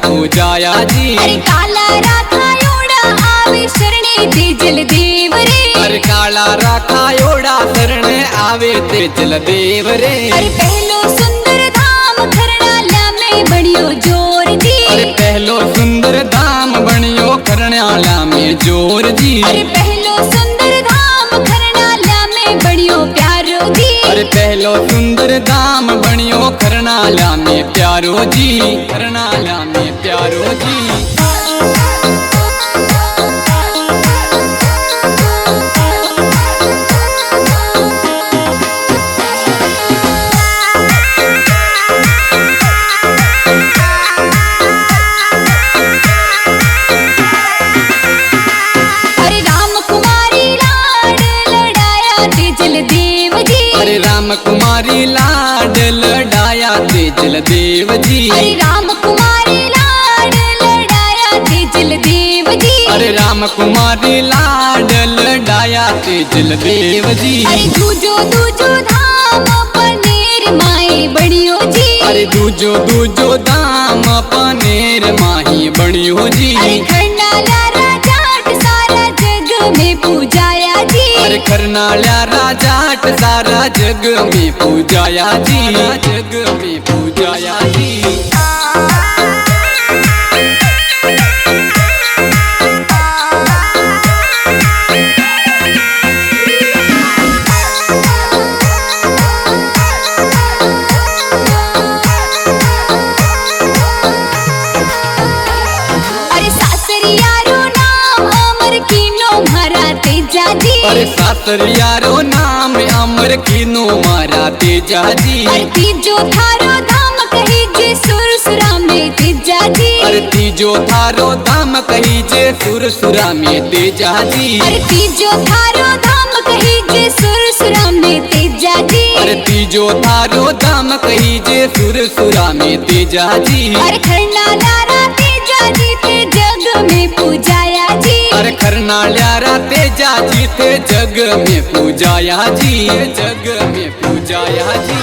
पूजाया जी। अरे काला राखा योड़ा आवे शरणे ते जल देव रे। अरे काला राखा योड़ा शरण आवे ते जल देव रे। अरे पहलो सुंदर धाम खरणाला में बड़ियो जोर जी। अरे पहलो सुंदर धाम बनियो खरणाला में जोर जी। अरे पहलो सुंदर धाम खरणाला में बड़ियो प्यारो जी। अरे पहलो सुंदर धाम बनियो खरणाला में प्यारो जी। खरणाला में प्यारो जी। अरे राम कुमारी लाड लड़ाया ते जल देव जी। अरे राम कुमारी लाड लड़ाया ते जल देव जी। अरे राम कुमारी लाड लड़ाया ते जल देव जी। अरे राम कुमारी लाड लड़ाया ते जल देव जी। अरे दूजो दूजो धाम पनेर माए बड़ियो जी। अरे दूजो दूजो धाम पनेर माही बड़ियो जी। अरे खरनाला राजाट सारा जग में पूजाया जी। अरे खरनाला राजाट सारा जग में पूजाया जी। जग में पूजाया जी। अरे सासरियारो नाम अमर कीनो मारा तेजा जी। अरे सासरियारो नाम अमर कीनो मारा तेजा जी। अरे तीजो थारो धाम कही जे सुरसुरा में तेजा जी। अरे तीजो थारो धाम कही जे सुरसुरा में तेजा जी। अरे तीजो थारो धाम कही जे सुरसुरा में तेजा जी। अरे तीजो थारो धाम कही जे सुरसुरा में तेजा जी। अरे खरनाला रा तेजा जी ते जग में पूजाया जी। अरे खरनाला रा तेजा जी ते जग में पूजाया जी। जग में पूजाया जी।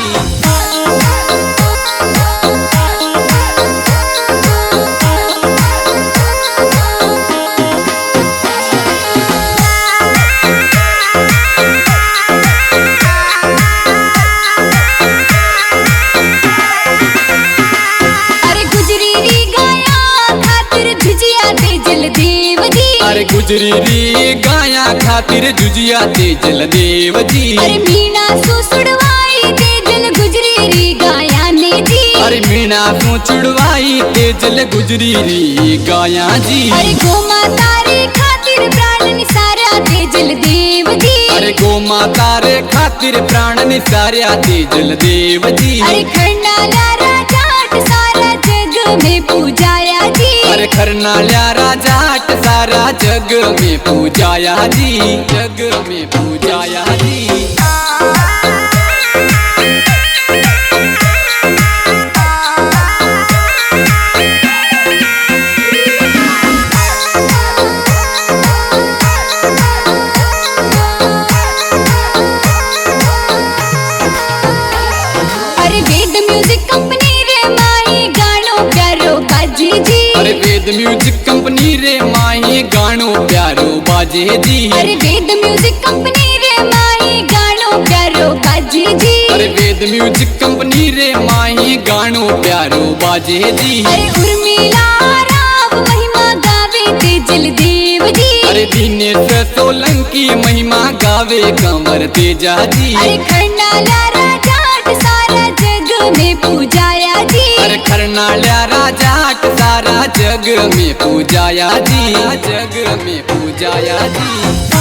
अरे गुजरी री गाया खातिर झुजिया ते जल देव जी। अरे गुजरी री गाया खातिर जुजिया ते जल देव जी। अरे मीना सुसुड़वाई ते जल गुजरी री गाया ने जी। अरे मीना तू चुड़वाई ते जल गुजरी री गाया जी। अरे गो माता रे खातिर प्राण निसारा ते जल देव जी। अरे गो माता रे खातिर प्राण निसार्या ते जल देव जी। अरे खरनाला राजाट सारा जग में पूजाया जी। अरे खरनाला राजाट सारा जग में पूजाया जी। जग में पूजाया जी। अरे वेद म्यूजिक कंपनी रे माही गानो प्यारो बाजी जी। अरे वेद म्यूजिक कंपनी रे माही गानो प्यारो बाजे जी। अरे वेद म्यूजिक कंपनी रे माही गानो प्यारो बाजी जी। अरे वेद म्यूजिक कंपनी रे माही गानो प्यारो बाजे जी। अरे उर्मिला राव महिमा गावे ते जल देव जी। अरे दिनेश सोलंकी महिमा गावे कंवर तेजा जी। अरे खरनाला राजाट सारा जग में पूजाया जी। अरे खरनाला राजाट सारा जग में पूजाया जी। जग में पूजाया जी।